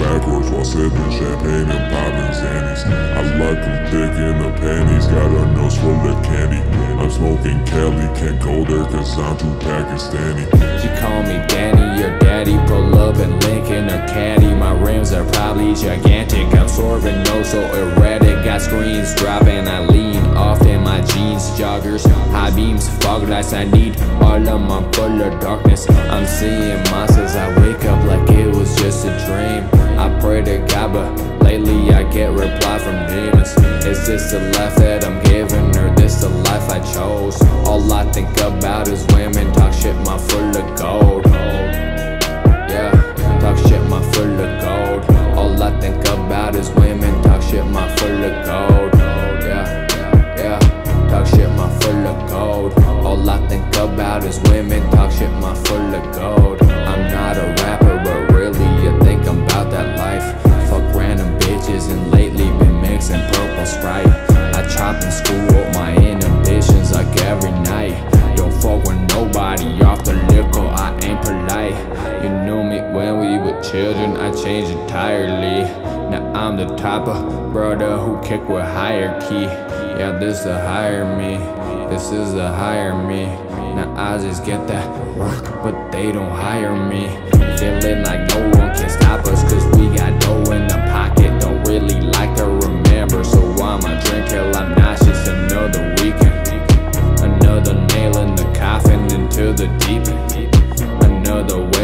backwards while sipping champagne and popping Xannies. I like them thick in the panties, got a nose full of candy. I'm smoking Cali, can't go there cause I'm too Pakistani. She call me Danny, your daddy. Pull up and link in her caddy. My rims are probably gigantic, I'm swerving no so erratic. Got screens dropping, I lean off in my jeans. Joggers, high beams, fog lights, I need all of them, I'm full of darkness. I'm seeing monsters, I wake up like it was just a dream. I pray to God, but lately I get reply from demons. Is this the life that I'm giving, or this the life I chose? All I think about is women, talk shit, my full of gold. Yeah, talk shit, my full of gold. All I think about is women, talk shit, my full of gold. Yeah, yeah, talk shit, my full of gold. All I think about is women, talk shit, my full of gold. I'm not a rapper, but really you think I'm about that life. Fuck random bitches and lately been mixing purple Sprite. I chop and screw up my inhibitions like every night. Don't fuck with nobody off the liquor, I ain't polite. You knew me when we were children, I changed entirely. Now I'm the type of brother who kick with hierarchy. Yeah, this the hire me, this is the hire me. Now I just get that work, but they don't hire me. Feeling like no one can stop us, cause we got dough in the pocket. Don't really like to remember, so I'ma drink till I'm nauseous. Another weekend, another nail in the coffin into the deep end. Another way